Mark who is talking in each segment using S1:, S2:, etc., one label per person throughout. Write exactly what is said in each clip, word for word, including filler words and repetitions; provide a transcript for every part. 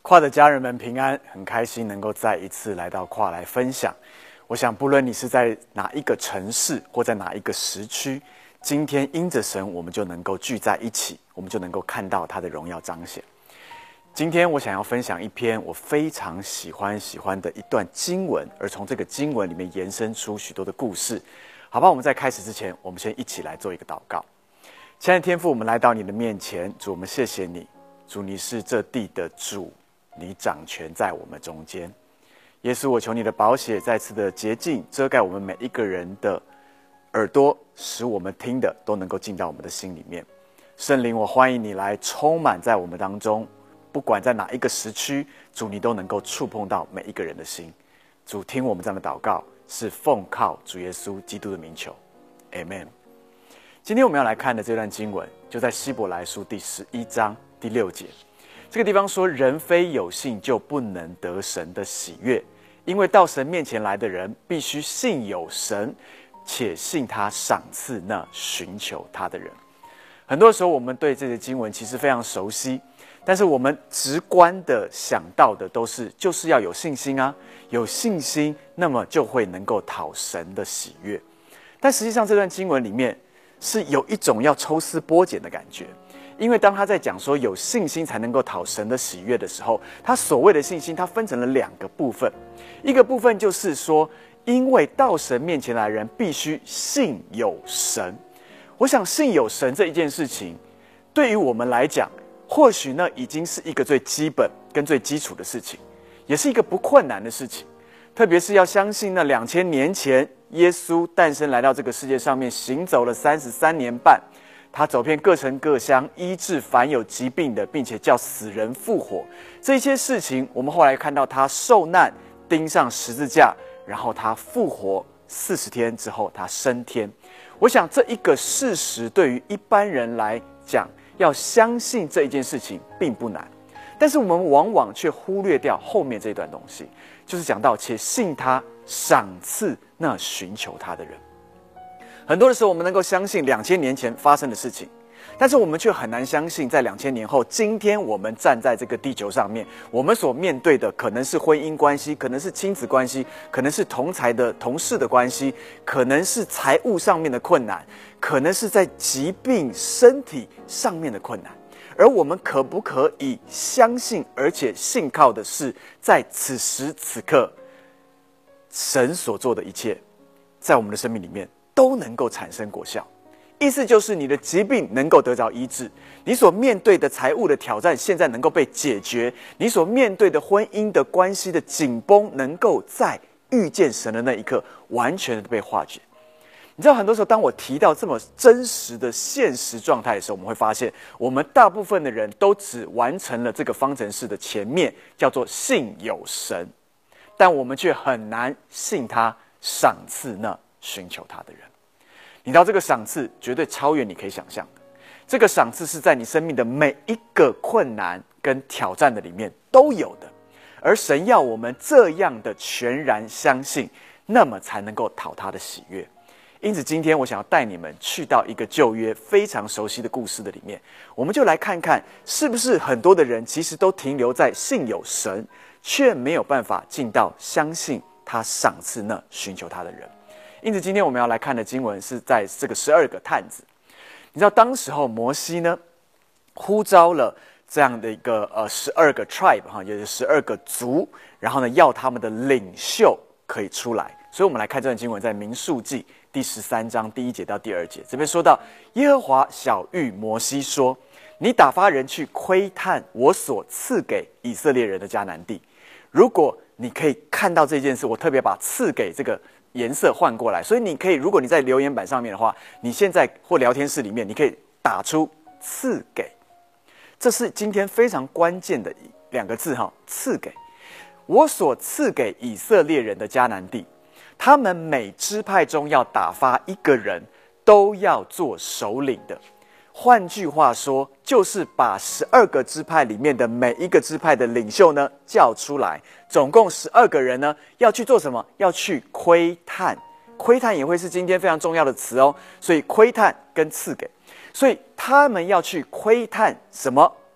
S1: 跨的家人们平安，很开心能够再一次来到跨来分享。我想，不论你是在哪一个城市或在哪一个时区，今天因着神，我们就能够聚在一起，我们就能够看到他的荣耀彰显。今天我想要分享一篇我非常喜欢喜欢的一段经文，而从这个经文里面延伸出许多的故事。好吧，我们在开始之前，我们先一起来做一个祷告。亲爱的天父，我们来到你的面前，主，我们谢谢你，主，你是这地的主，你掌权在我们中间。耶稣，我求你的宝血再次的洁净遮盖我们每一个人的耳朵，使我们听的都能够进到我们的心里面。圣灵，我欢迎你来充满在我们当中，不管在哪一个时区，主，你都能够触碰到每一个人的心。主，听我们这样的祷告，是奉靠主耶稣基督的名求 Amen。 今天我们要来看的这段经文就在希伯来书第十一章第六节。这个地方说，人非有信就不能得神的喜悦，因为到神面前来的人必须信有神，且信他赏赐那寻求他的人。很多时候我们对这些经文其实非常熟悉，但是我们直观的想到的都是就是要有信心啊，有信心那么就会能够讨神的喜悦。但实际上这段经文里面是有一种要抽丝剥茧的感觉，因为当他在讲说有信心才能够讨神的喜悦的时候，他所谓的信心他分成了两个部分。一个部分就是说，因为到神面前来的人必须信有神。我想信有神这一件事情对于我们来讲，或许那已经是一个最基本跟最基础的事情，也是一个不困难的事情。特别是要相信那两千年前耶稣诞生来到这个世界上面，行走了三十三年半，他走遍各城各乡，医治凡有疾病的，并且叫死人复活。这些事情我们后来看到他受难钉上十字架，然后他复活四十天之后他升天。我想这一个事实对于一般人来讲，要相信这一件事情并不难，但是我们往往却忽略掉后面这段东西，就是讲到且信他赏赐那寻求他的人。很多的时候我们能够相信两千年前发生的事情，但是我们却很难相信在两千年后，今天我们站在这个地球上面，我们所面对的可能是婚姻关系，可能是亲子关系，可能是同才的同事的关系，可能是财务上面的困难，可能是在疾病身体上面的困难。而我们可不可以相信而且信靠的是，在此时此刻神所做的一切在我们的生命里面都能够产生果效。意思就是你的疾病能够得着医治，你所面对的财务的挑战现在能够被解决，你所面对的婚姻的关系的紧绷能够在遇见神的那一刻完全的被化解。你知道很多时候当我提到这么真实的现实状态的时候，我们会发现我们大部分的人都只完成了这个方程式的前面，叫做信有神，但我们却很难信他赏赐那寻求他的人。你知道这个赏赐绝对超越你可以想象的，这个赏赐是在你生命的每一个困难跟挑战的里面都有的，而神要我们这样的全然相信，那么才能够讨他的喜悦。因此今天我想要带你们去到一个旧约非常熟悉的故事的里面，我们就来看看是不是很多的人其实都停留在信有神，却没有办法进到相信他赏赐那寻求他的人。因此今天我们要来看的经文是在这个十二个探子。你知道当时候摩西呢呼召了这样的一个呃十二个 tribe 哈，也就是十二个族，然后呢要他们的领袖可以出来。所以我们来看这段经文，在民数记第十三章第一节到第二节，这边说到，耶和华晓谕摩西说，你打发人去窥探我所赐给以色列人的迦南地。如果你可以看到这件事，我特别把赐给这个颜色换过来，所以你可以，如果你在留言板上面的话，你现在或聊天室里面，你可以打出赐给，这是今天非常关键的两个字哈，赐给。我所赐给以色列人的迦南地，他们每支派中要打发一个人，都要做首领的。换句话说，就是把十二个支派里面的每一个支派的领袖呢叫出来，总共十二个人呢要去做什么？要去窥探。窥探也会是今天非常重要的词哦，所以窥探跟赐给，所以他们要去窥探什么？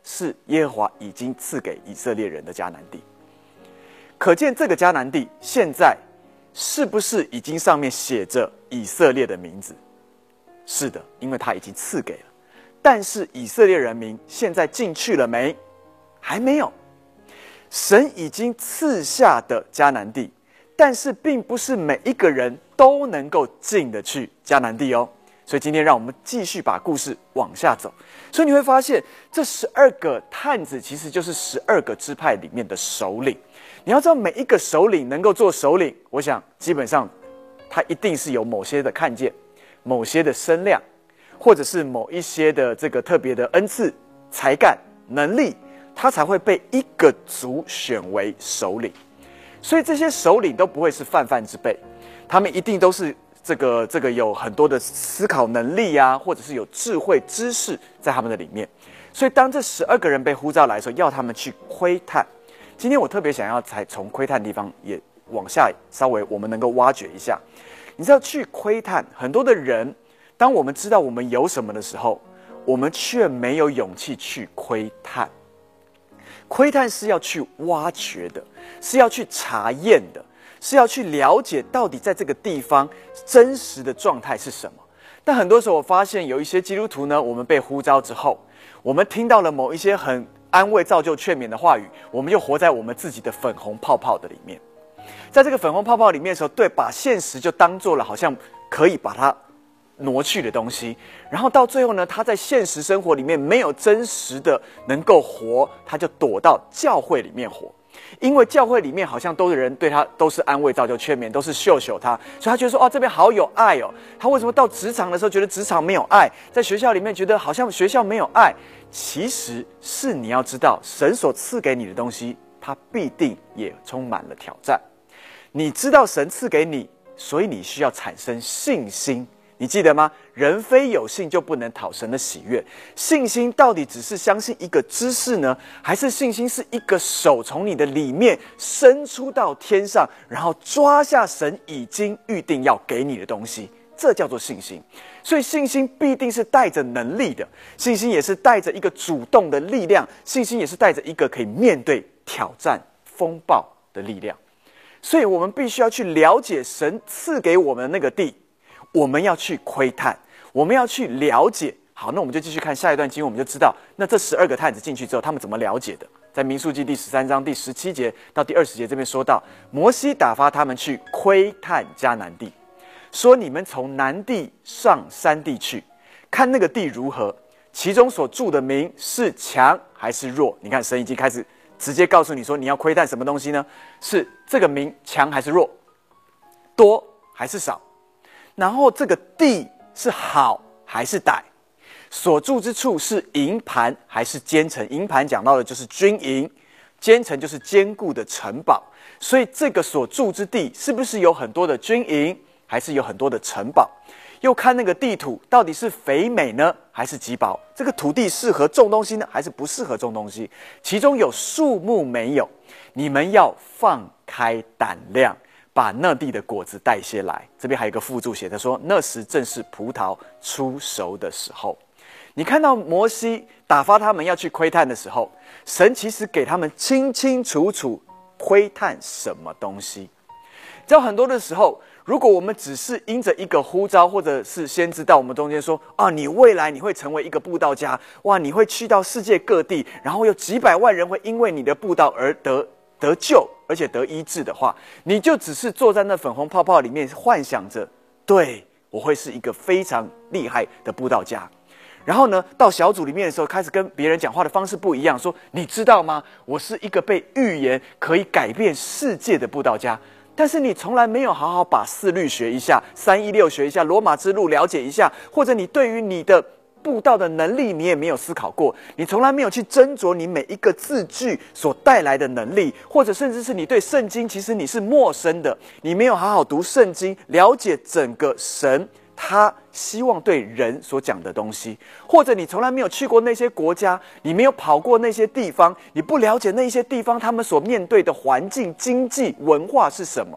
S1: 是耶和华已经赐给以色列人的迦南地。可见这个迦南地现在是不是已经上面写着以色列的名字？是的，因为他已经赐给了。但是以色列人民现在进去了没？还没有。神已经赐下的迦南地，但是并不是每一个人都能够进得去迦南地哦。所以今天让我们继续把故事往下走。所以你会发现，这十二个探子其实就是十二个支派里面的首领。你要知道，每一个首领能够做首领，我想基本上他一定是有某些的看见，某些的声量，或者是某一些的这个特别的恩赐、才干、能力，他才会被一个族选为首领。所以这些首领都不会是泛泛之辈，他们一定都是这个这个有很多的思考能力啊，或者是有智慧知识在他们的里面。所以当这十二个人被呼召来的时候，要他们去窥探。今天我特别想要才从窥探的地方也往下稍微我们能够挖掘一下。你知道去窥探，很多的人当我们知道我们有什么的时候，我们却没有勇气去窥探。窥探是要去挖掘的，是要去查验的，是要去了解到底在这个地方真实的状态是什么。但很多时候我发现有一些基督徒呢，我们被呼召之后，我们听到了某一些很安慰、造就、劝勉的话语，我们就活在我们自己的粉红泡泡的里面。在这个粉红泡泡里面的时候，对，把现实就当做了好像可以把它挪去的东西，然后到最后呢，他在现实生活里面没有真实的能够活，他就躲到教会里面活。因为教会里面好像都是人对他都是安慰、造就、劝勉，都是秀秀他，所以他觉得说，哦，这边好有爱哦。他为什么到职场的时候觉得职场没有爱，在学校里面觉得好像学校没有爱？其实是你要知道，神所赐给你的东西，它必定也充满了挑战。你知道神赐给你，所以你需要产生信心。你记得吗？人非有信就不能讨神的喜悦。信心到底只是相信一个知识呢，还是信心是一个手从你的里面伸出到天上，然后抓下神已经预定要给你的东西？这叫做信心。所以信心必定是带着能力的，信心也是带着一个主动的力量，信心也是带着一个可以面对挑战风暴的力量。所以我们必须要去了解神赐给我们的那个地，我们要去窥探，我们要去了解。好，那我们就继续看下一段经文，我们就知道那这十二个探子进去之后他们怎么了解的。在民数记第十三章第十七节到第二十节这边说到，摩西打发他们去窥探迦南地，说你们从南地上山地去，看那个地如何，其中所住的民是强还是弱。你看神已经开始直接告诉你说，你要窥探什么东西呢？是这个民强还是弱，多还是少，然后这个地是好还是歹，所住之处是营盘还是坚城。营盘讲到的就是军营，坚城就是坚固的城堡。所以这个所住之地是不是有很多的军营，还是有很多的城堡？又看那个地土到底是肥美呢，还是瘠薄？这个土地适合种东西呢，还是不适合种东西？其中有树木没有？你们要放开胆量，把那地的果子带些来。这边还有一个附注写的说，那时正是葡萄出熟的时候。你看到摩西打发他们要去窥探的时候，神其实给他们清清楚楚窥探什么东西。知道很多的时候，如果我们只是因着一个呼召，或者是先知到我们中间说，啊，你未来你会成为一个布道家，哇，你会去到世界各地，然后有几百万人会因为你的布道而得得救，而且得医治的话，你就只是坐在那粉红泡泡里面幻想着，对，我会是一个非常厉害的布道家。然后呢，到小组里面的时候，开始跟别人讲话的方式不一样，说，你知道吗？我是一个被预言可以改变世界的布道家。但是你从来没有好好把四律学一下，三一六学一下，罗马之路了解一下，或者你对于你的布道的能力你也没有思考过，你从来没有去斟酌你每一个字句所带来的能力，或者甚至是你对圣经其实你是陌生的，你没有好好读圣经，了解整个神他希望对人所讲的东西，或者你从来没有去过那些国家，你没有跑过那些地方，你不了解那些地方他们所面对的环境、经济、文化是什么，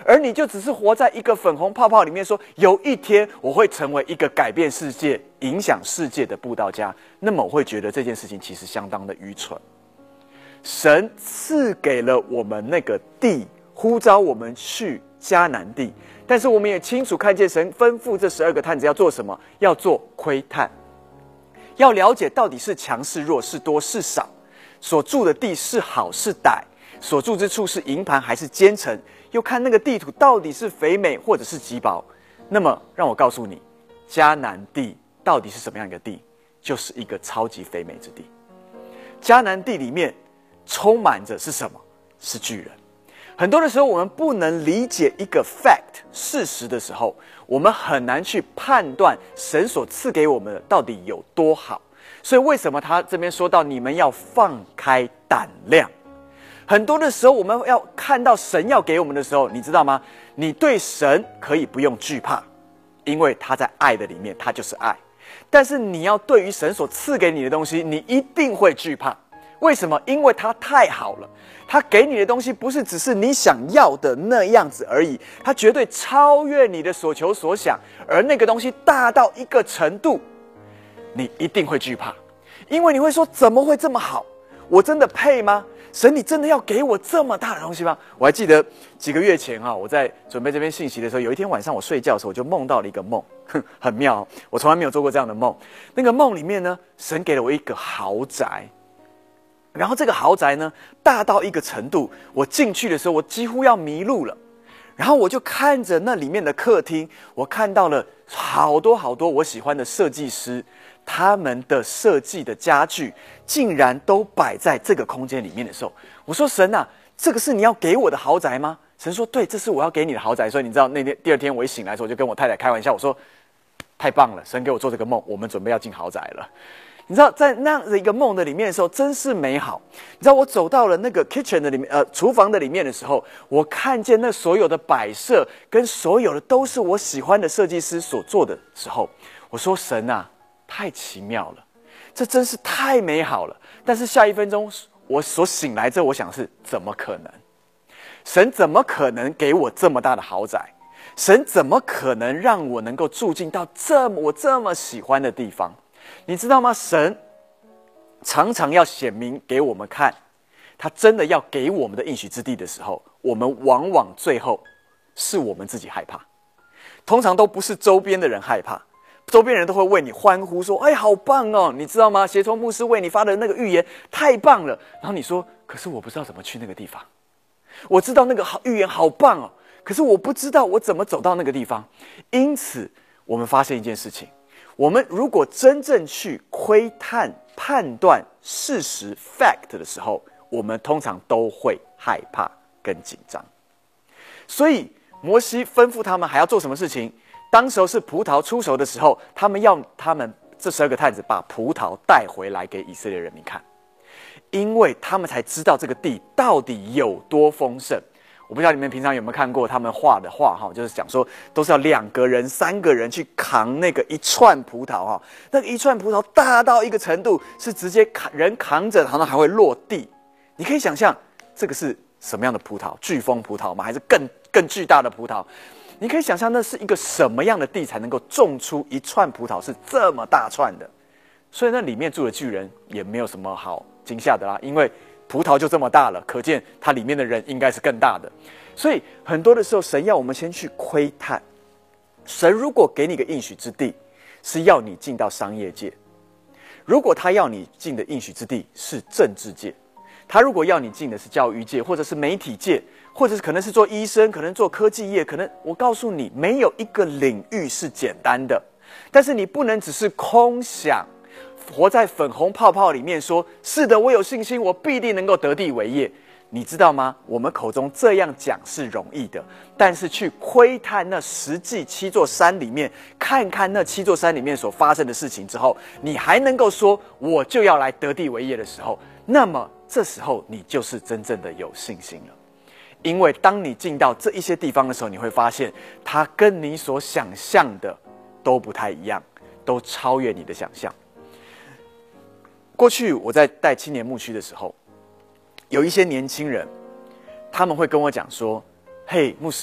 S1: 而你就只是活在一个粉红泡泡里面说，说有一天我会成为一个改变世界、影响世界的布道家，那么我会觉得这件事情其实相当的愚蠢。神赐给了我们那个地，呼召我们去迦南地，但是我们也清楚看见神吩咐这十二个探子要做什么，要做窥探，要了解到底是强是弱，是多是少，所住的地是好是歹，所住之处是营盘还是坚城，又看那个地土到底是肥美或者是瘠薄。那么让我告诉你，迦南地到底是什么样一个地？就是一个超级肥美之地。迦南地里面充满着是什么？是巨人。很多的时候我们不能理解一个 fact 事实的时候，我们很难去判断神所赐给我们的到底有多好。所以为什么他这边说到你们要放开胆量？很多的时候我们要看到神要给我们的时候，你知道吗？你对神可以不用惧怕，因为他在爱的里面，他就是爱。但是你要对于神所赐给你的东西，你一定会惧怕。为什么？因为他太好了，他给你的东西不是只是你想要的那样子而已，他绝对超越你的所求所想，而那个东西大到一个程度，你一定会惧怕，因为你会说怎么会这么好？我真的配吗？神，你真的要给我这么大的东西吗？我还记得几个月前啊，我在准备这篇信息的时候，有一天晚上我睡觉的时候，我就梦到了一个梦，很妙，我从来没有做过这样的梦。那个梦里面呢，神给了我一个豪宅。然后这个豪宅呢，大到一个程度，我进去的时候，我几乎要迷路了。然后我就看着那里面的客厅，我看到了好多好多我喜欢的设计师，他们的设计的家具竟然都摆在这个空间里面的时候，我说神啊，这个是你要给我的豪宅吗？神说对，这是我要给你的豪宅。所以你知道那天第二天我一醒来的时候，我就跟我太太开玩笑，我说太棒了，神给我做这个梦，我们准备要进豪宅了。你知道在那样的一个梦的里面的时候，真是美好。你知道我走到了那个 kitchen 的里面，呃，厨房的里面的时候，我看见那所有的摆设跟所有的都是我喜欢的设计师所做的时候，我说神啊，太奇妙了，这真是太美好了。但是下一分钟我所醒来之后，我想是怎么可能？神怎么可能给我这么大的豪宅？神怎么可能让我能够住进到这么我这么喜欢的地方？你知道吗？神常常要显明给我们看，他真的要给我们的应许之地的时候，我们往往最后是我们自己害怕，通常都不是周边的人害怕，周边人都会为你欢呼说：“哎，好棒哦！”你知道吗？协同牧师为你发的那个预言太棒了。然后你说：“可是我不知道怎么去那个地方。我知道那个预言好棒哦，可是我不知道我怎么走到那个地方。”因此，我们发现一件事情。我们如果真正去窥探、判断事实 fact 的时候，我们通常都会害怕跟紧张。所以摩西吩咐他们还要做什么事情？当时候是葡萄出熟的时候，他们要他们这十二个探子把葡萄带回来给以色列人民看，因为他们才知道这个地到底有多丰盛。我不知道你们平常有没有看过他们画的画哈，就是讲说都是要两个人、三个人去扛那个一串葡萄哈，那个一串葡萄大到一个程度，是直接扛人扛着，然后还会落地。你可以想象这个是什么样的葡萄？飓风葡萄吗？还是更更巨大的葡萄？你可以想象那是一个什么样的地才能够种出一串葡萄是这么大串的？所以那里面住的巨人也没有什么好惊吓的啦，因为葡萄就这么大了，可见它里面的人应该是更大的。所以很多的时候，神要我们先去窥探。神如果给你个应许之地，是要你进到商业界；如果他要你进的应许之地是政治界，他如果要你进的是教育界，或者是媒体界，或者是可能是做医生，可能做科技业，可能我告诉你，没有一个领域是简单的。但是你不能只是空想，活在粉红泡泡里面说，是的，我有信心，我必定能够得地为业。你知道吗？我们口中这样讲是容易的，但是去窥探那实际七座山里面，看看那七座山里面所发生的事情之后，你还能够说我就要来得地为业的时候，那么这时候你就是真正的有信心了。因为当你进到这一些地方的时候，你会发现它跟你所想象的都不太一样，都超越你的想象。过去我在带青年牧区的时候，有一些年轻人，他们会跟我讲说：“嘿，牧师，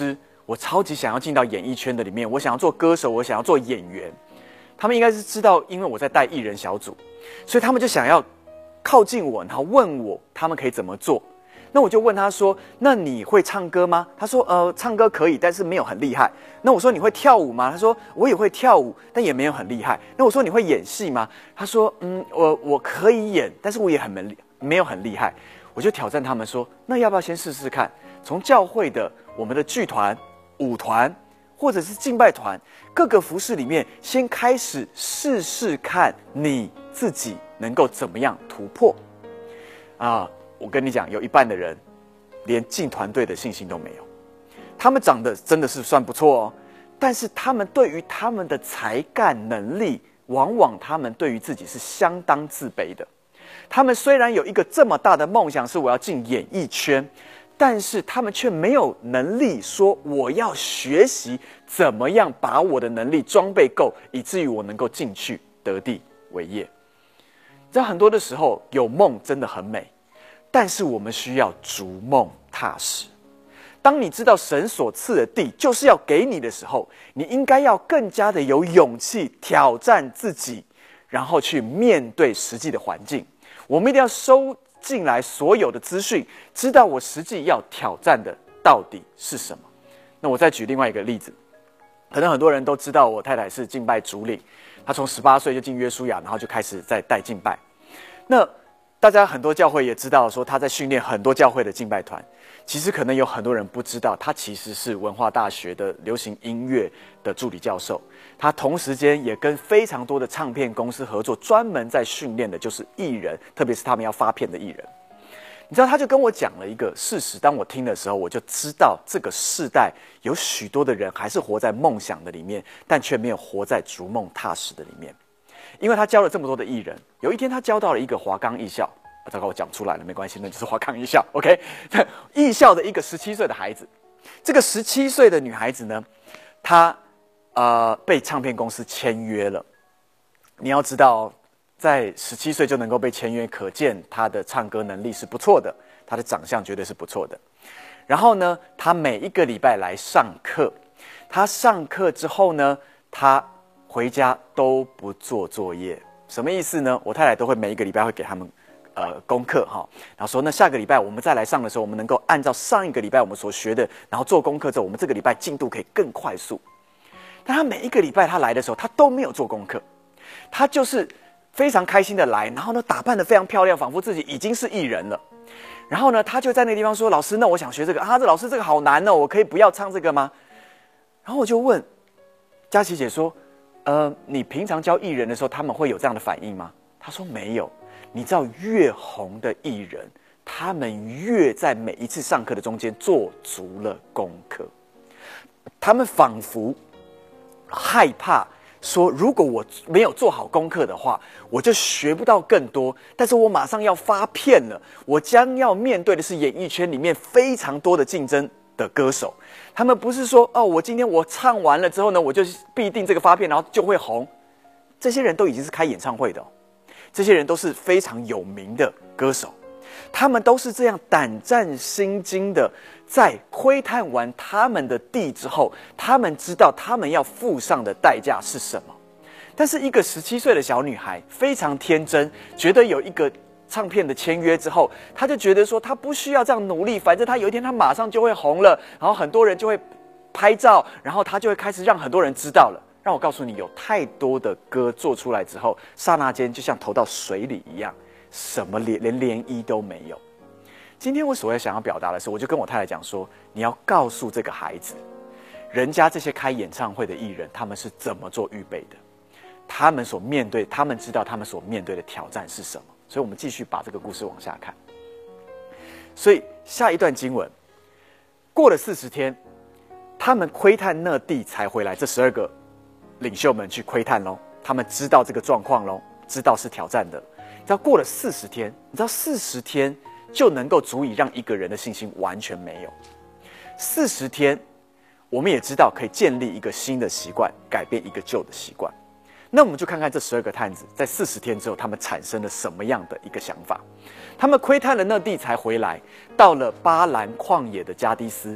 S1: 我超级想要进到演艺圈的里面，我想要做歌手，我想要做演员。他们应该是知道，因为我在带艺人小组，所以他们就想要靠近我，然后问我他们可以怎么做。那我就问他说：“那你会唱歌吗？”他说：“呃，唱歌可以，但是没有很厉害。”那我说：“你会跳舞吗？”他说：“我也会跳舞，但也没有很厉害。”那我说：“你会演戏吗？”他说：“嗯，我我可以演，但是我也很没没有很厉害。”我就挑战他们说：“那要不要先试试看？从教会的我们的剧团、舞团，或者是敬拜团，各个服饰里面，先开始试试看你自己能够怎么样突破啊？”我跟你讲，有一半的人连进团队的信心都没有。他们长得真的是算不错哦，但是他们对于他们的才干能力，往往他们对于自己是相当自卑的。他们虽然有一个这么大的梦想，是我要进演艺圈，但是他们却没有能力说我要学习怎么样把我的能力装备够，以至于我能够进去得地为业。在很多的时候，有梦真的很美。但是我们需要逐梦踏实。当你知道神所赐的地就是要给你的时候，你应该要更加的有勇气挑战自己，然后去面对实际的环境。我们一定要收进来所有的资讯，知道我实际要挑战的到底是什么。那我再举另外一个例子，可能很多人都知道我太太是敬拜主领，她从十八岁就进约书亚，然后就开始在带敬拜。那大家很多教会也知道说他在训练很多教会的敬拜团，其实可能有很多人不知道，他其实是文化大学的流行音乐的助理教授，他同时间也跟非常多的唱片公司合作，专门在训练的就是艺人，特别是他们要发片的艺人。你知道，他就跟我讲了一个事实，当我听的时候，我就知道这个世代有许多的人还是活在梦想的里面，但却没有活在逐梦踏实的里面。因为他教了这么多的艺人，有一天他教到了一个华冈艺校，啊，糟糕，我讲出来了，没关系，那就是华冈艺校 ，OK， 艺校的一个十七岁的孩子，这个十七岁的女孩子呢，她呃被唱片公司签约了。你要知道，在十七岁就能够被签约，可见她的唱歌能力是不错的，她的长相绝对是不错的。然后呢，她每一个礼拜来上课，她上课之后呢，她回家都不做作业，什么意思呢？我太太都会每一个礼拜会给他们呃功课哈，然后说那下个礼拜我们再来上的时候，我们能够按照上一个礼拜我们所学的，然后做功课之后，我们这个礼拜进度可以更快速。但他每一个礼拜他来的时候，他都没有做功课，他就是非常开心的来，然后呢打扮得非常漂亮，仿佛自己已经是艺人了。然后呢，他就在那个地方说：“老师，那我想学这个啊，这老师这个好难哦，我可以不要唱这个吗？”然后我就问佳琪姐说。呃，你平常教艺人的时候，他们会有这样的反应吗？他说没有。你知道，越红的艺人，他们越在每一次上课的中间做足了功课。他们仿佛害怕说，如果我没有做好功课的话，我就学不到更多。但是我马上要发片了，我将要面对的是演艺圈里面非常多的竞争的歌手。他们不是说哦，我今天我唱完了之后呢，我就必定这个发片，然后就会红。这些人都已经是开演唱会的哦，这些人都是非常有名的歌手，他们都是这样胆战心惊的，在窥探完他们的地之后，他们知道他们要付上的代价是什么。但是一个十七岁的小女孩非常天真，觉得有一个唱片的签约之后，他就觉得说他不需要这样努力，反正他有一天他马上就会红了，然后很多人就会拍照，然后他就会开始让很多人知道了。让我告诉你，有太多的歌做出来之后，刹那间就像投到水里一样，什么连连涟漪都没有。今天我所谓想要表达的是，我就跟我太太讲说，你要告诉这个孩子，人家这些开演唱会的艺人，他们是怎么做预备的，他们所面对，他们知道他们所面对的挑战是什么。所以我们继续把这个故事往下看。所以下一段经文，过了四十天，他们窥探那地才回来。这十二个领袖们去窥探喽，他们知道这个状况喽，知道是挑战的。你知道过了四十天，你知道四十天就能够足以让一个人的信心完全没有。四十天，我们也知道可以建立一个新的习惯，改变一个旧的习惯。那我们就看看这十二个探子在四十天之后，他们产生了什么样的一个想法？他们窥探了那地才回来，到了巴兰旷野的加迪斯，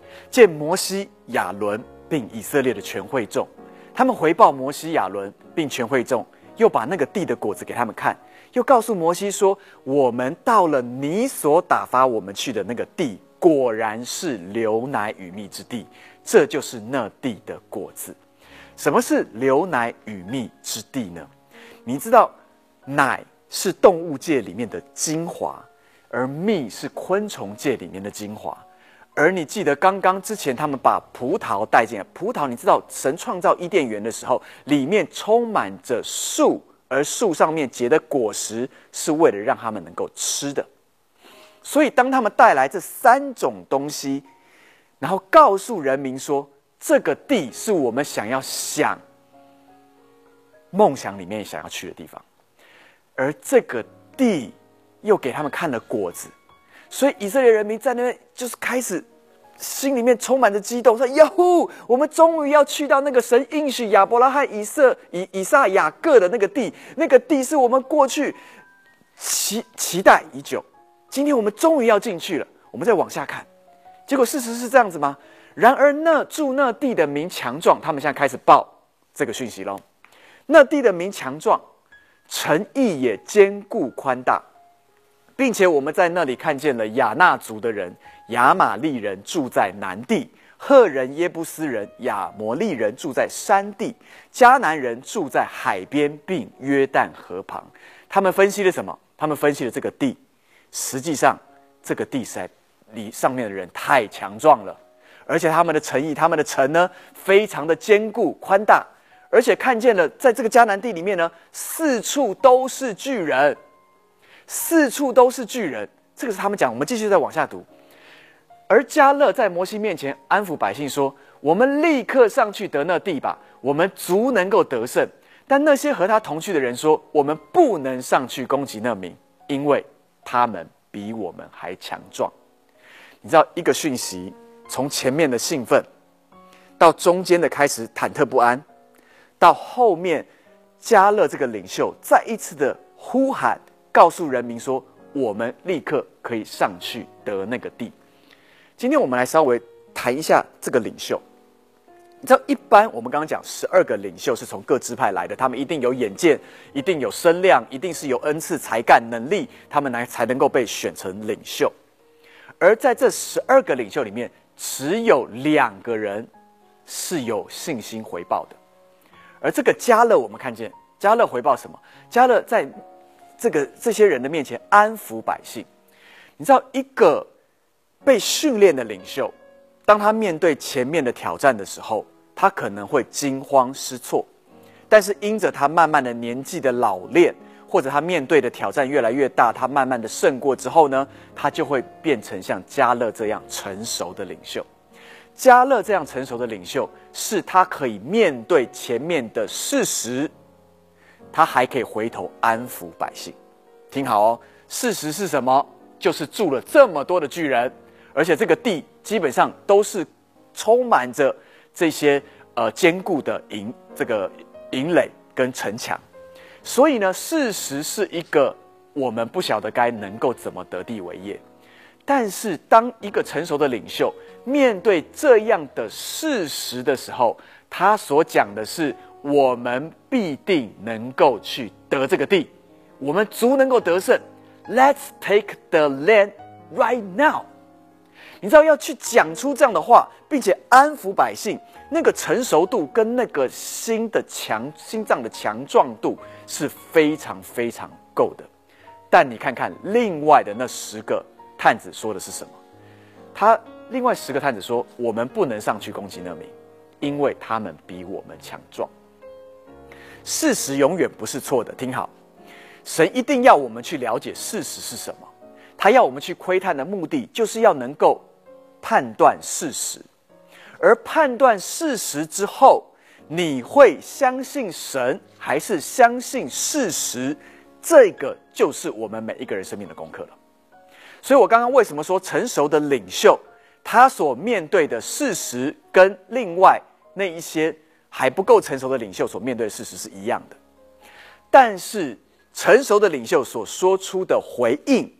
S1: 见摩西、亚伦并以色列的全会众，他们回报摩西、亚伦并全会众，又把那个地的果子给他们看，又告诉摩西说：我们到了你所打发我们去的那个地，果然是流奶与蜜之地，这就是那地的果子。什么是流奶与蜜之地呢？你知道，奶是动物界里面的精华，而蜜是昆虫界里面的精华。而你记得刚刚之前他们把葡萄带进来，葡萄你知道神创造伊甸园的时候，里面充满着树，而树上面结的果实是为了让他们能够吃的。所以当他们带来这三种东西，然后告诉人民说，这个地是我们想要想梦想里面想要去的地方，而这个地又给他们看了果子，所以以色列人民在那边就是开始心里面充满着激动，说：哟呼，我们终于要去到那个神应许亚伯拉罕、以色、以以撒、雅各的那个地，那个地是我们过去期期待已久。今天我们终于要进去了。我们再往下看，结果事实是这样子吗？然而那住那地的民强壮，他们现在开始报这个讯息咯。那地的民强壮，城邑也坚固宽大，并且我们在那里看见了亚衲族的人、亚玛利人住在南地，赫人、耶布斯人、亚摩利人住在山地，迦南人住在海边并约旦河旁。他们分析了什么？他们分析了这个地，实际上这个地在里上面的人太强壮了，而且他们的城邑、他们的城呢，非常的坚固宽大，而且看见了在这个迦南地里面呢，四处都是巨人，四处都是巨人。这个是他们讲。我们继续再往下读。而迦勒在摩西面前安抚百姓说：我们立刻上去得那地吧，我们足能够得胜。但那些和他同去的人说：我们不能上去攻击那民，因为他们比我们还强壮。你知道，一个讯息从前面的兴奋，到中间的开始忐忑不安，到后面迦勒这个领袖再一次的呼喊，告诉人民说：我们立刻可以上去得那个地。今天我们来稍微谈一下这个领袖。你知道，一般我们刚刚讲十二个领袖是从各支派来的，他们一定有眼见，一定有身量，一定是有恩赐、才干、能力，他们来才能够被选成领袖。而在这十二个领袖里面，只有两个人是有信心回报的。而这个迦勒，我们看见迦勒回报什么？迦勒在这个这些人的面前安抚百姓。你知道，一个被训练的领袖，当他面对前面的挑战的时候，他可能会惊慌失措，但是因着他慢慢的年纪的老练，或者他面对的挑战越来越大，他慢慢的胜过之后呢，他就会变成像迦勒这样成熟的领袖。迦勒这样成熟的领袖，是他可以面对前面的事实，他还可以回头安抚百姓。听好哦，事实是什么？就是住了这么多的巨人，而且这个地基本上都是充满着这些呃坚固的营这个营垒跟城墙。所以呢，事实是一个我们不晓得该能够怎么得地为业。但是当一个成熟的领袖面对这样的事实的时候，他所讲的是：我们必定能够去得这个地，我们足能够得胜。 Let's take the land right now。 你知道，要去讲出这样的话，并且安抚百姓，那个成熟度跟那个心的强心脏的强壮度是非常非常够的。但你看看另外的那十个探子说的是什么？他另外十个探子说：我们不能上去攻击那民，因为他们比我们强壮。事实永远不是错的，听好，神一定要我们去了解事实是什么。他要我们去窥探的目的，就是要能够判断事实。而判断事实之后，你会相信神还是相信事实？这个就是我们每一个人生命的功课了。所以我刚刚为什么说成熟的领袖，他所面对的事实跟另外那一些还不够成熟的领袖所面对的事实是一样的，但是成熟的领袖所说出的回应，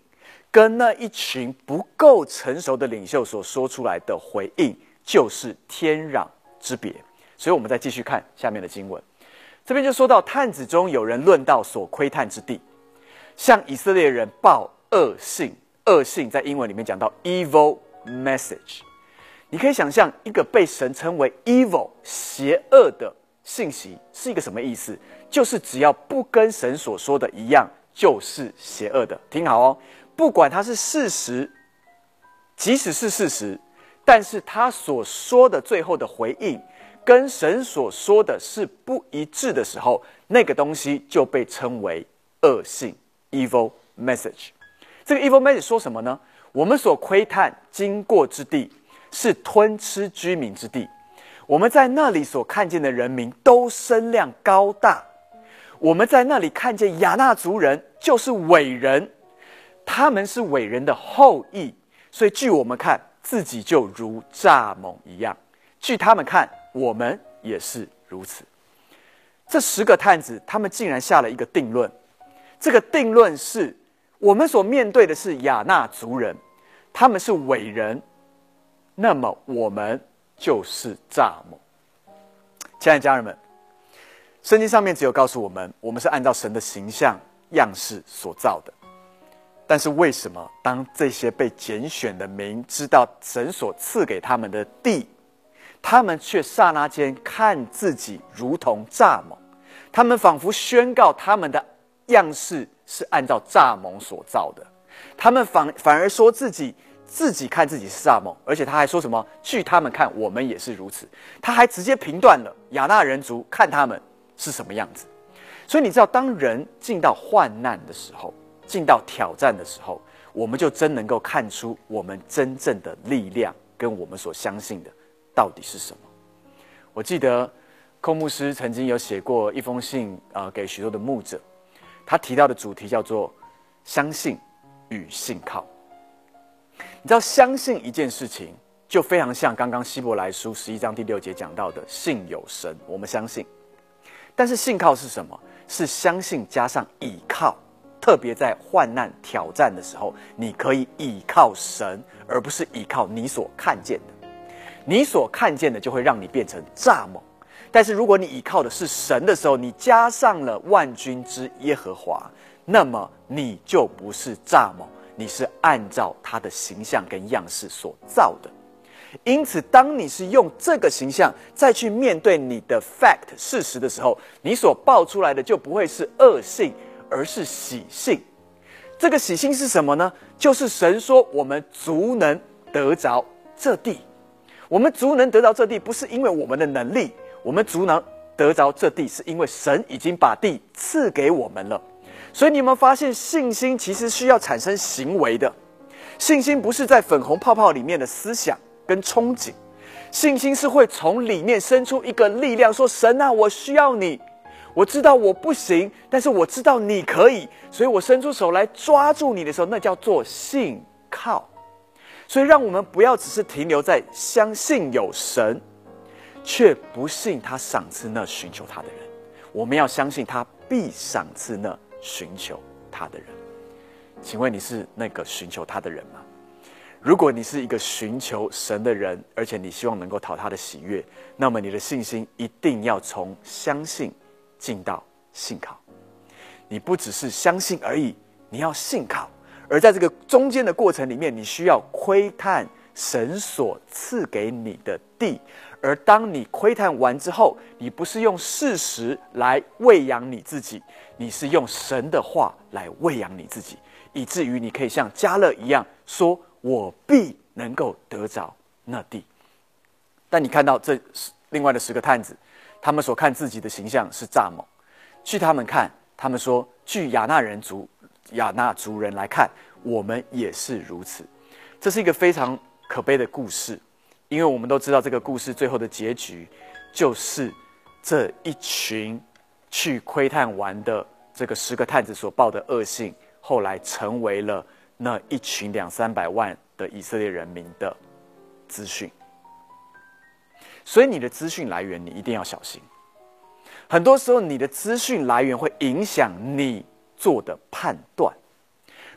S1: 跟那一群不够成熟的领袖所说出来的回应，就是天壤之别。所以，我们再继续看下面的经文。这边就说到，探子中有人论到所窥探之地，向以色列人报恶信。恶信在英文里面讲到 evil message。你可以想象，一个被神称为 evil 邪恶的信息是一个什么意思？就是只要不跟神所说的一样，就是邪恶的。听好哦，不管它是事实，即使是事实，但是他所说的最后的回应跟神所说的是不一致的时候，那个东西就被称为恶信 evil message。这个 evil message 说什么呢？我们所窥探经过之地是吞吃居民之地，我们在那里所看见的人民都身量高大，我们在那里看见亚纳族人就是伟人，他们是伟人的后裔，所以据我们看，自己就如蚱蜢一样；据他们看，我们也是如此。这十个探子，他们竟然下了一个定论，这个定论是：我们所面对的是亚纳族人，他们是伟人，那么我们就是蚱蜢。亲爱的家人们，圣经上面只有告诉我们，我们是按照神的形象样式所造的。但是为什么当这些被拣选的民知道神所赐给他们的地，他们却刹那间看自己如同蚱蜢？他们仿佛宣告他们的样式是按照蚱蜢所造的，他们反反而说自己自己看自己是蚱蜢，而且他还说什么？据他们看，我们也是如此。他还直接评断了亚纳人族看他们是什么样子。所以你知道，当人进到患难的时候，进到挑战的时候，我们就真能够看出我们真正的力量跟我们所相信的到底是什么。我记得寇牧师曾经有写过一封信，呃，给许多的牧者。他提到的主题叫做相信与信靠。你知道，相信一件事情就非常像刚刚希伯来书十一章第六节讲到的信有神，我们相信。但是信靠是什么？是相信加上倚靠，特别在患难挑战的时候，你可以倚靠神，而不是倚靠你所看见的。你所看见的就会让你变成蚱蜢，但是如果你倚靠的是神的时候，你加上了万军之耶和华，那么你就不是蚱蜢，你是按照他的形象跟样式所造的。因此，当你是用这个形象再去面对你的 fact 事实的时候，你所报出来的就不会是恶信，而是喜信。这个喜信是什么呢？就是神说我们足能得着这地。我们足能得着这地，不是因为我们的能力，我们足能得着这地，是因为神已经把地赐给我们了。所以你有没有发现，信心其实需要产生行为的？信心不是在粉红泡泡里面的思想跟憧憬，信心是会从里面生出一个力量，说神啊，我需要你，我知道我不行，但是我知道你可以，所以我伸出手来抓住你的时候，那叫做信靠。所以让我们不要只是停留在相信有神，却不信他赏赐那寻求他的人。我们要相信他必赏赐那寻求他的人。请问你是那个寻求他的人吗？如果你是一个寻求神的人，而且你希望能够讨他的喜悦，那么你的信心一定要从相信进到信靠。你不只是相信而已，你要信靠。而在这个中间的过程里面，你需要窥探神所赐给你的地。而当你窥探完之后，你不是用事实来喂养你自己，你是用神的话来喂养你自己，以至于你可以像迦勒一样说，我必能够得着那地。但你看到这另外的十个探子，他们所看自己的形象是蚱蜢。据他们看，他们说，据亚纳人族亚纳族人来看，我们也是如此。这是一个非常可悲的故事，因为我们都知道这个故事最后的结局就是这一群去窥探完的这个十个探子所报的恶信，后来成为了那一群两三百万的以色列人民的资讯。所以你的资讯来源你一定要小心。很多时候你的资讯来源会影响你做的判断。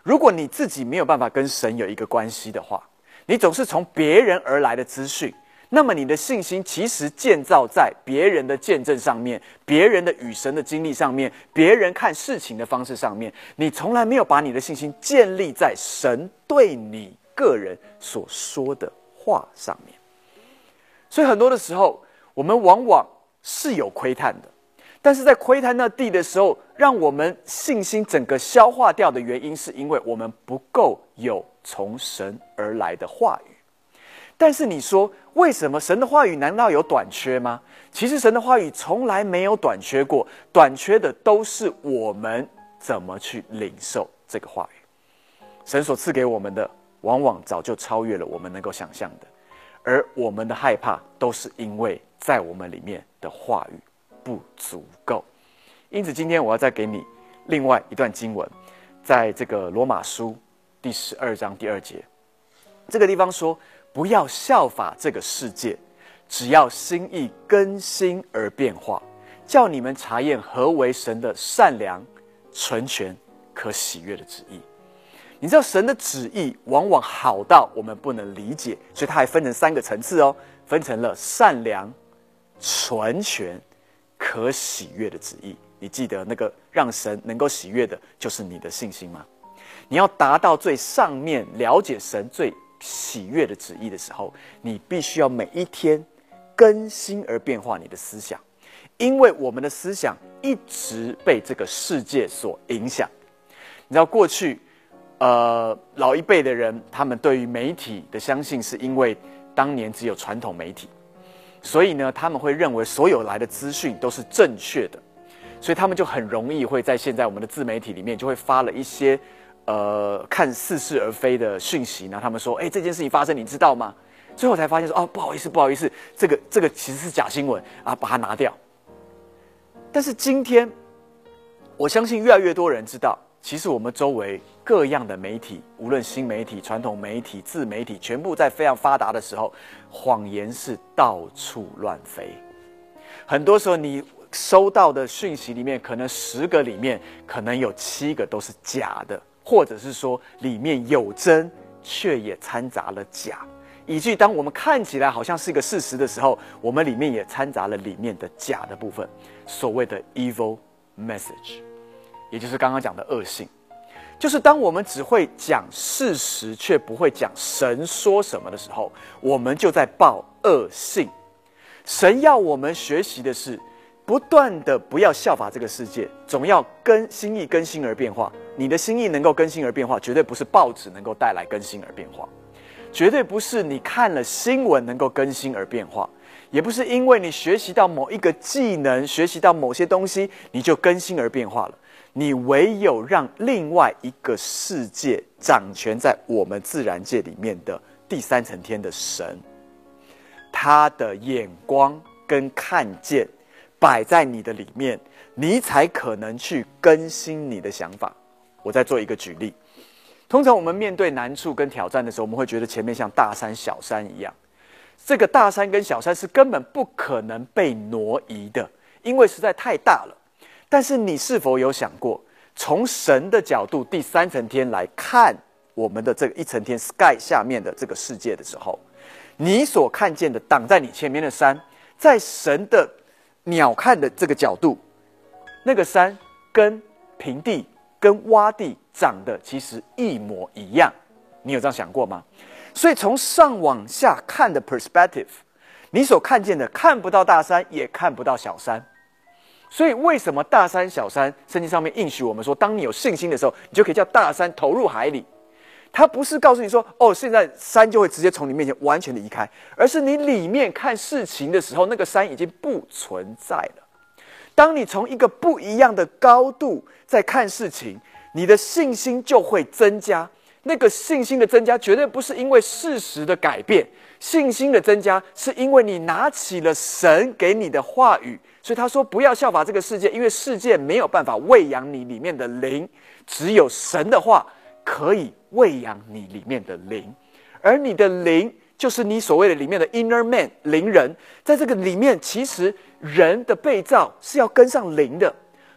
S1: 如果你自己没有办法跟神有一个关系的话，你总是从别人而来的资讯，那么你的信心其实建造在别人的见证上面，别人的与神的经历上面，别人看事情的方式上面，你从来没有把你的信心建立在神对你个人所说的话上面。所以很多的时候，我们往往是有窥探的，但是在窥探那地的时候，让我们信心整个消化掉的原因，是因为我们不够有从神而来的话语。但是你说，为什么神的话语难道有短缺吗？其实神的话语从来没有短缺过，短缺的都是我们怎么去领受这个话语。神所赐给我们的，往往早就超越了我们能够想象的，而我们的害怕，都是因为在我们里面的话语不足够。因此今天我要再给你另外一段经文，在这个罗马书第十二章第二节，这个地方说，不要效法这个世界，只要心意更新而变化，叫你们查验何为神的善良、纯全、可喜悦的旨意。你知道神的旨意往往好到我们不能理解，所以它还分成三个层次哦，分成了善良、纯全、可喜悦的旨意。你记得那个让神能够喜悦的，就是你的信心吗？你要达到最上面了解神最喜悦的旨意的时候，你必须要每一天更新而变化你的思想，因为我们的思想一直被这个世界所影响。你知道过去呃，老一辈的人，他们对于媒体的相信，是因为当年只有传统媒体，所以呢，他们会认为所有来的资讯都是正确的，所以他们就很容易会在现在我们的自媒体里面就会发了一些呃看似是而非的讯息，然后他们说，哎，这件事情发生，你知道吗？最后才发现说，哦，不好意思，不好意思，这个这个其实是假新闻啊，把它拿掉。但是今天，我相信越来越多人知道，其实我们周围各样的媒体，无论新媒体、传统媒体、自媒体，全部在非常发达的时候，谎言是到处乱飞。很多时候，你收到的讯息里面，可能十个里面，可能有七个都是假的，或者是说里面有真，却也掺杂了假。以至于当我们看起来好像是一个事实的时候，我们里面也掺杂了里面的假的部分，所谓的 evil message， 也就是刚刚讲的恶性。就是当我们只会讲事实，却不会讲神说什么的时候，我们就在报恶性。神要我们学习的是，不断的不要效法这个世界，总要跟心意更新而变化。你的心意能够更新而变化，绝对不是报纸能够带来更新而变化，绝对不是你看了新闻能够更新而变化，也不是因为你学习到某一个技能，学习到某些东西，你就更新而变化了。你唯有让另外一个世界掌权在我们自然界里面的第三层天的神，他的眼光跟看见摆在你的里面，你才可能去更新你的想法。我再做一个举例，通常我们面对难处跟挑战的时候，我们会觉得前面像大山小山一样，这个大山跟小山是根本不可能被挪移的，因为实在太大了。但是你是否有想过，从神的角度第三层天来看我们的这个一层天 sky 下面的这个世界的时候，你所看见的挡在你前面的山，在神的鸟瞰的这个角度，那个山跟平地跟洼地长得其实一模一样。你有这样想过吗？所以从上往下看的 perspective， 你所看见的看不到大山，也看不到小山。所以为什么大山小山圣经上面应许我们说，当你有信心的时候，你就可以叫大山投入海里。它不是告诉你说，哦，现在山就会直接从你面前完全离开，而是你里面看事情的时候，那个山已经不存在了。当你从一个不一样的高度在看事情，你的信心就会增加。那个信心的增加绝对不是因为事实的改变，信心的增加是因为你拿起了神给你的话语。所以他说，不要效法这个世界，因为世界没有办法喂养你里面的灵，只有神的话可以喂养你里面的灵。而你的灵就是你所谓的里面的 inner man 灵人，在这个里面，其实人的被造是要跟上灵的。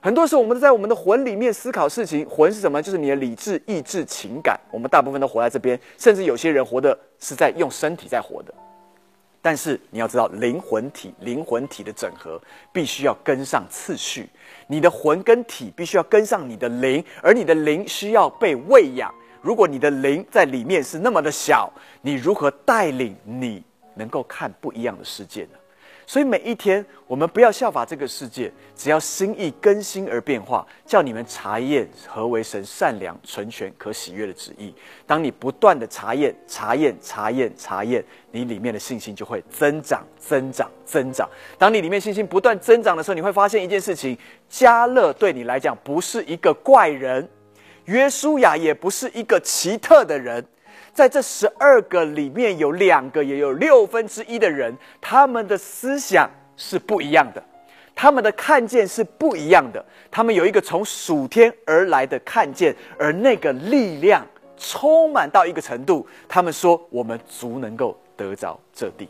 S1: 很多时候，我们在我们的魂里面思考事情。魂是什么？就是你的理智、意志、情感。我们大部分都活在这边，甚至有些人活的是在用身体在活的。但是你要知道，灵魂体、灵魂体的整合必须要跟上次序。你的魂跟体必须要跟上你的灵，而你的灵需要被喂养。如果你的灵在里面是那么的小，你如何带领你能够看不一样的世界呢？所以每一天，我们不要效法这个世界，只要心意更新而变化，叫你们查验何为神善良、纯全、可喜悦的旨意。当你不断的查验、查验、查验、查验，你里面的信心就会增长、增长、增长。当你里面信心不断增长的时候，你会发现一件事情：迦勒对你来讲不是一个怪人，约书亚也不是一个奇特的人。在这十二个里面，有两个，也有六分之一的人，他们的思想是不一样的，他们的看见是不一样的。他们有一个从属天而来的看见，而那个力量充满到一个程度，他们说：“我们足能够得着这地。”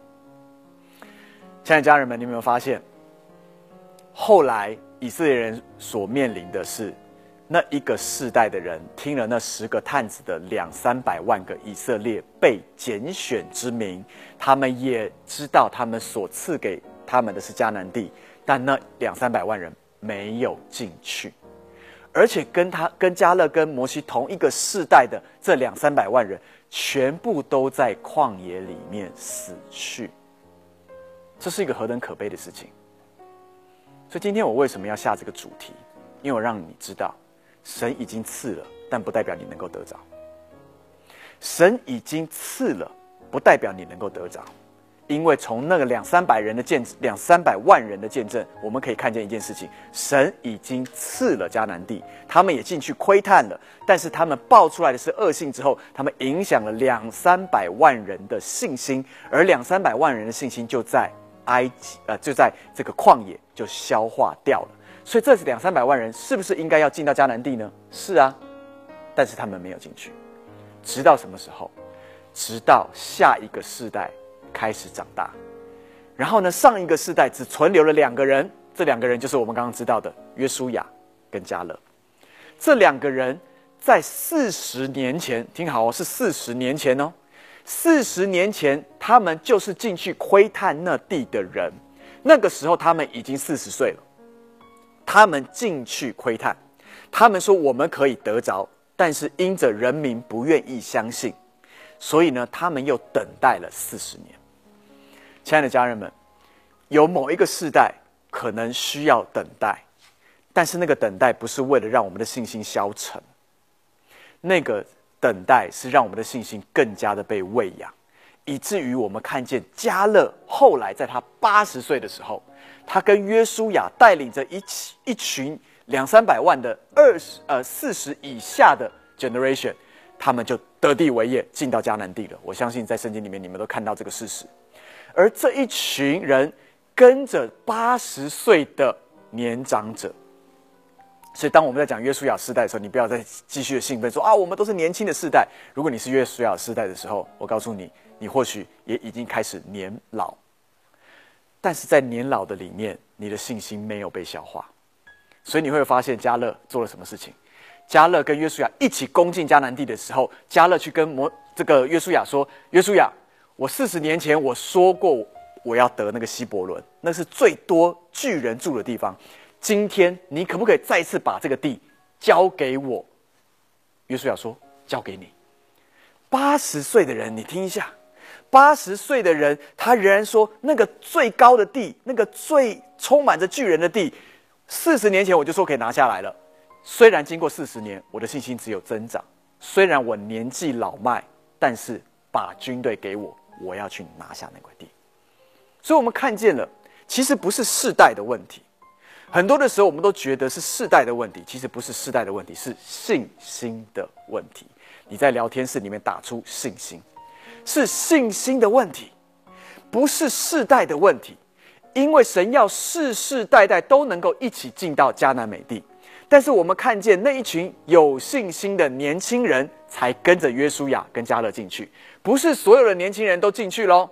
S1: 亲爱的家人们，你有没有发现，后来以色列人所面临的是？那一个世代的人听了那十个探子的两三百万个以色列被拣选之民，他们也知道他们所赐给他们的是迦南地，但那两三百万人没有进去，而且跟他跟迦勒跟摩西同一个世代的这两三百万人，全部都在旷野里面死去。这是一个何等可悲的事情！所以今天我为什么要下这个主题？因为我让你知道。神已经赐了，但不代表你能够得着。神已经赐了，不代表你能够得着。因为从那个两三百人的见两三百万人的见证，我们可以看见一件事情：神已经赐了迦南地，他们也进去窥探了，但是他们爆出来的是恶性之后，他们影响了两三百万人的信心，而两三百万人的信心就在埃及，呃，就在这个旷野就消化掉了。所以这两三百万人是不是应该要进到迦南地呢？是啊，但是他们没有进去。直到什么时候？直到下一个世代开始长大，然后呢，上一个世代只存留了两个人，这两个人就是我们刚刚知道的约书亚跟迦勒。这两个人在四十年前，听好哦，是四十年前哦，四十年前他们就是进去窥探那地的人，那个时候他们已经四十岁了。他们进去窥探，他们说我们可以得着，但是因着人民不愿意相信，所以呢，他们又等待了四十年。亲爱的家人们，有某一个世代可能需要等待，但是那个等待不是为了让我们的信心消沉，那个等待是让我们的信心更加的被喂养，以至于我们看见迦勒后来在他八十岁的时候，他跟约书亚带领着一起一群两三百万的二十呃四十以下的 generation， 他们就得地为业，进到迦南地了。我相信在圣经里面你们都看到这个事实。而这一群人跟着八十岁的年长者，所以当我们在讲约书亚世代的时候，你不要再继续的兴奋说啊，我们都是年轻的世代。如果你是约书亚世代的时候，我告诉你，你或许也已经开始年老。但是在年老的里面，你的信心没有被消化，所以你会发现迦勒做了什么事情。迦勒跟约书亚一起攻进迦南地的时候，迦勒去跟摩这个约书亚说：“约书亚，我四十年前我说过我要得那个希伯伦，那是最多巨人住的地方。今天你可不可以再次把这个地交给我？”约书亚说：“交给你。”八十岁的人，你听一下。八十岁的人，他仍然说那个最高的地，那个最充满着巨人的地，四十年前我就说可以拿下来了。虽然经过四十年，我的信心只有增长。虽然我年纪老迈，但是把军队给我，我要去拿下那块地。所以我们看见了，其实不是世代的问题。很多的时候，我们都觉得是世代的问题，其实不是世代的问题，是信心的问题。你在聊天室里面打出信心。是信心的问题，不是世代的问题，因为神要世世代代都能够一起进到迦南美地。但是我们看见那一群有信心的年轻人才跟着约书亚跟迦勒进去，不是所有的年轻人都进去咯。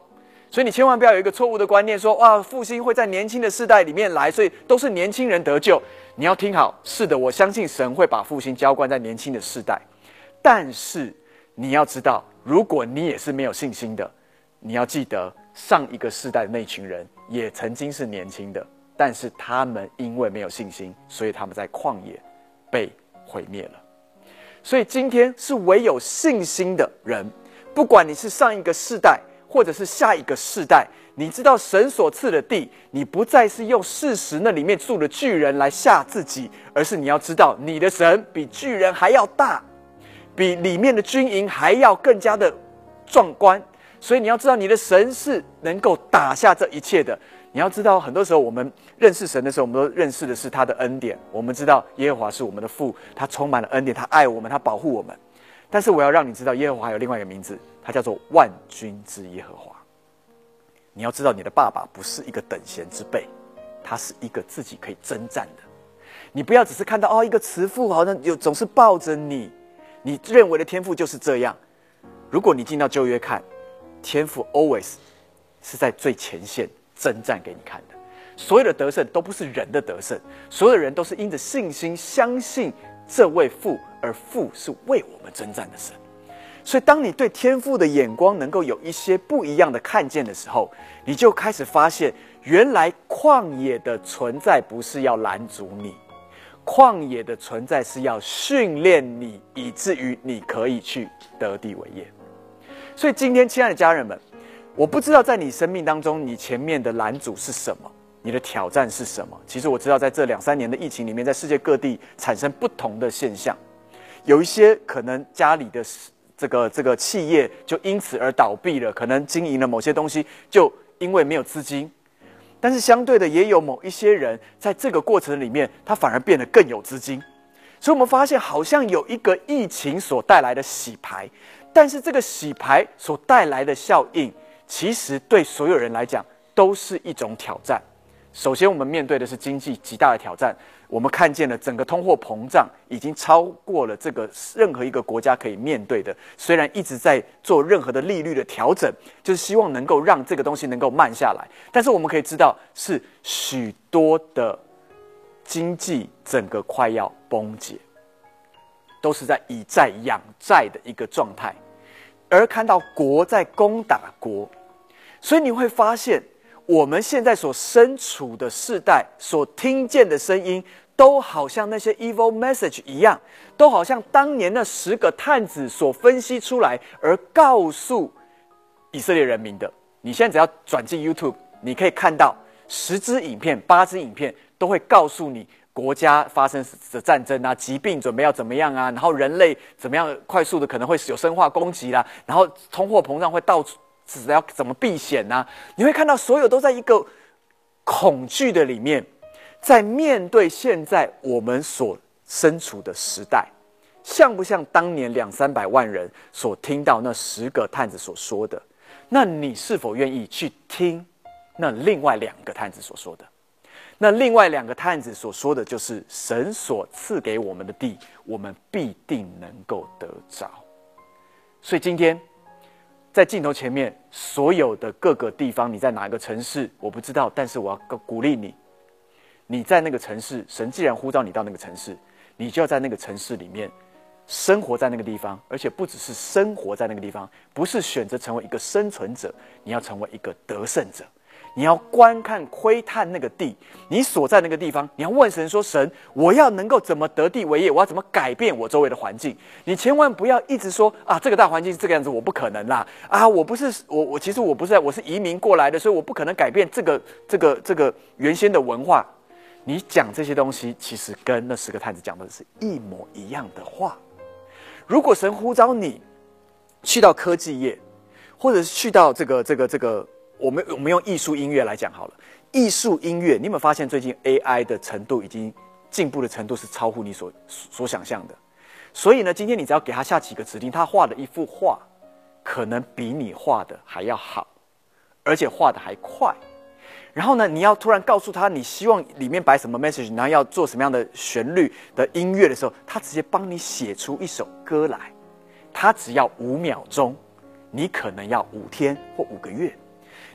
S1: 所以你千万不要有一个错误的观念说，哇，复兴会在年轻的世代里面来，所以都是年轻人得救。你要听好，是的，我相信神会把复兴浇灌在年轻的世代，但是你要知道，如果你也是没有信心的，你要记得上一个世代的那群人也曾经是年轻的，但是他们因为没有信心，所以他们在旷野被毁灭了。所以今天是唯有信心的人，不管你是上一个世代或者是下一个世代，你知道神所赐的地，你不再是用事实那里面住的巨人来吓自己，而是你要知道你的神比巨人还要大，比里面的军营还要更加的壮观。所以你要知道你的神是能够打下这一切的。你要知道，很多时候我们认识神的时候，我们都认识的是他的恩典。我们知道耶和华是我们的父，他充满了恩典，他爱我们，他保护我们。但是我要让你知道，耶和华有另外一个名字，他叫做万军之耶和华。你要知道，你的爸爸不是一个等闲之辈，他是一个自己可以征战的。你不要只是看到哦，一个慈父好像有总是抱着你，你认为的天父就是这样。如果你进到旧约看，天父 always 是在最前线征战给你看的。所有的得胜都不是人的得胜，所有的人都是因着信心相信这位父，而父是为我们征战的神。所以当你对天父的眼光能够有一些不一样的看见的时候，你就开始发现，原来旷野的存在不是要拦阻你，旷野的存在是要训练你，以至于你可以去得地为业。所以今天亲爱的家人们，我不知道在你生命当中，你前面的拦阻是什么，你的挑战是什么。其实我知道在这两三年的疫情里面，在世界各地产生不同的现象，有一些可能家里的这个这个企业就因此而倒闭了，可能经营了某些东西就因为没有资金。但是相对的，也有某一些人在这个过程里面，他反而变得更有资金。所以我们发现好像有一个疫情所带来的洗牌，但是这个洗牌所带来的效应，其实对所有人来讲都是一种挑战。首先我们面对的是经济极大的挑战，我们看见了整个通货膨胀已经超过了这个任何一个国家可以面对的，虽然一直在做任何的利率的调整，就是希望能够让这个东西能够慢下来，但是我们可以知道是许多的经济整个快要崩解，都是在以债养债的一个状态，而看到国在攻打国。所以你会发现我们现在所身处的世代所听见的声音，都好像那些 evil message 一样，都好像当年那十个探子所分析出来而告诉以色列人民的。你现在只要转进 YouTube， 你可以看到十支影片八支影片都会告诉你国家发生的战争啊，疾病准备要怎么样啊，然后人类怎么样快速的可能会有生化攻击啦，然后通货膨胀会到处只要怎么避险啊，你会看到所有都在一个恐惧的里面，在面对现在我们所身处的时代，像不像当年两三百万人所听到那十个探子所说的？那你是否愿意去听那另外两个探子所说的？那另外两个探子所说的就是神所赐给我们的地，我们必定能够得着。所以今天在镜头前面所有的各个地方，你在哪一个城市我不知道，但是我要鼓励你，你在那个城市，神既然呼召你到那个城市，你就要在那个城市里面生活在那个地方，而且不只是生活在那个地方，不是选择成为一个生存者，你要成为一个得胜者。你要观看窥探那个地，你所在那个地方，你要问神说，神，我要能够怎么得地为业，我要怎么改变我周围的环境。你千万不要一直说啊，这个大环境是这个样子，我不可能啦，啊，我不是我我其实我不是我是移民过来的，所以我不可能改变这个这个这个原先的文化。你讲这些东西，其实跟那十个探子讲的是一模一样的话。如果神呼召你去到科技业，或者是去到这个这个这个我们我们用艺术音乐来讲好了，艺术音乐，你有没有发现最近 A I 的程度已经进步的程度是超乎你所所想象的？所以呢，今天你只要给他下几个指令，他画的一幅画，可能比你画的还要好，而且画的还快。然后呢，你要突然告诉他你希望里面摆什么 message， 然后要做什么样的旋律的音乐的时候，他直接帮你写出一首歌来。他只要五秒钟，你可能要五天或五个月。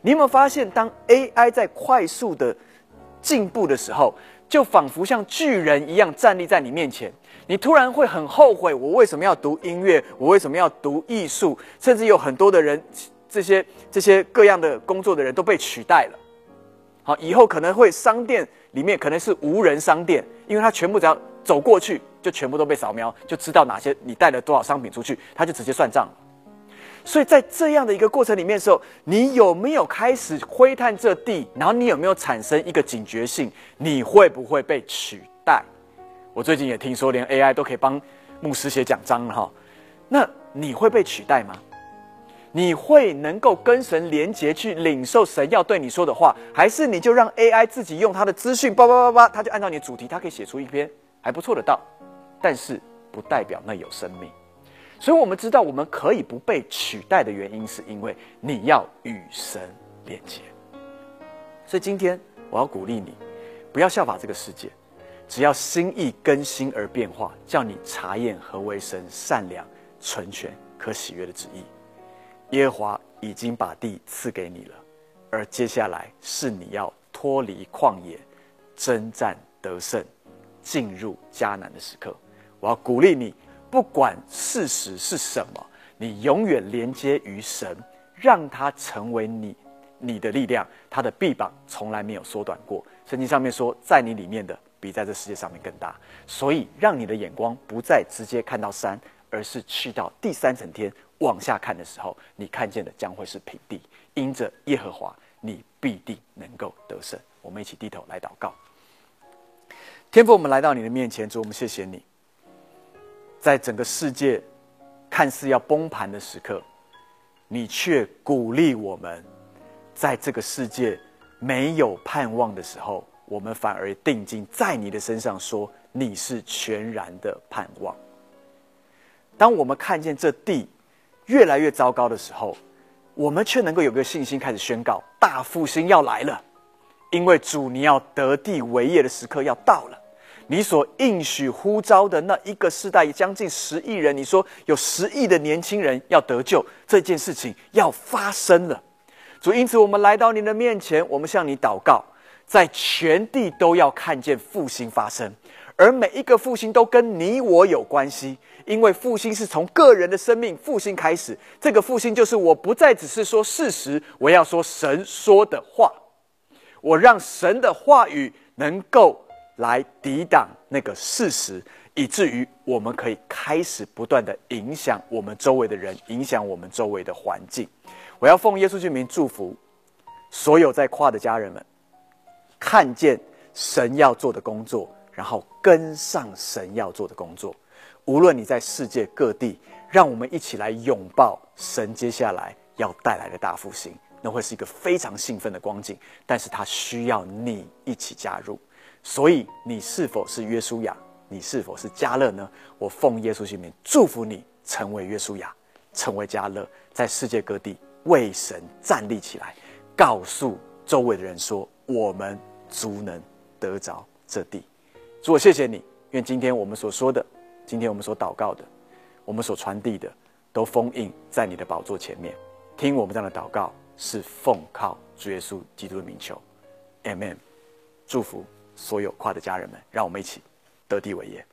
S1: 你有没有发现，当 A I 在快速的进步的时候，就仿佛像巨人一样站立在你面前，你突然会很后悔，我为什么要读音乐？我为什么要读艺术？甚至有很多的人，这些这些各样的工作的人都被取代了。好，以后可能会商店里面可能是无人商店，因为它全部只要走过去，就全部都被扫描，就知道哪些你带了多少商品出去，它就直接算账了。所以在这样的一个过程里面的时候，你有没有开始窥探这地？然后你有没有产生一个警觉性？你会不会被取代？我最近也听说，连 A I 都可以帮牧师写讲章了哈。那你会被取代吗？你会能够跟神连结，去领受神要对你说的话，还是你就让 A I 自己用它的资讯，叭叭叭叭，它就按照你的主题，它可以写出一篇还不错的道，但是不代表那有生命。所以我们知道，我们可以不被取代的原因，是因为你要与神连结。所以今天我要鼓励你，不要效法这个世界，只要心意更新而变化，叫你查验何为神善良、纯全、可喜悦的旨意。耶和华已经把地赐给你了，而接下来是你要脱离旷野，征战得胜，进入迦南的时刻。我要鼓励你，不管事实是什么，你永远连接于神，让他成为你你的力量，他的臂膀从来没有缩短过。圣经上面说，在你里面的比在这世界上面更大。所以让你的眼光不再直接看到山，而是去到第三层天往下看的时候，你看见的将会是平地。因着耶和华，你必定能够得胜。我们一起低头来祷告。天父，我们来到你的面前，主，我们谢谢你，在整个世界看似要崩盘的时刻，你却鼓励我们，在这个世界没有盼望的时候，我们反而定睛在你的身上，说你是全然的盼望。当我们看见这地越来越糟糕的时候，我们却能够有个信心，开始宣告大复兴要来了，因为主你要得地为业的时刻要到了。你所应许呼召的那一个世代，将近十亿人，你说有十亿的年轻人要得救，这件事情要发生了。主，因此我们来到你的面前，我们向你祷告，在全地都要看见复兴发生，而每一个复兴都跟你我有关系，因为复兴是从个人的生命复兴开始。这个复兴就是我不再只是说事实，我要说神说的话，我让神的话语能够来抵挡那个事实，以至于我们可以开始不断的影响我们周围的人，影响我们周围的环境。我要奉耶稣之名祝福所有在跨的家人们，看见神要做的工作，然后跟上神要做的工作。无论你在世界各地，让我们一起来拥抱神接下来要带来的大复兴。那会是一个非常兴奋的光景，但是它需要你一起加入。所以你是否是约书亚？你是否是迦勒呢？我奉耶稣之名祝福你成为约书亚，成为迦勒，在世界各地为神站立起来，告诉周围的人说，我们足能得着这地。主，我谢谢你，愿今天我们所说的，今天我们所祷告的，我们所传递的，都封印在你的宝座前面。听我们这样的祷告，是奉靠主耶稣基督的名求， Amen。 祝福所有跨的家人们，让我们一起得地为业。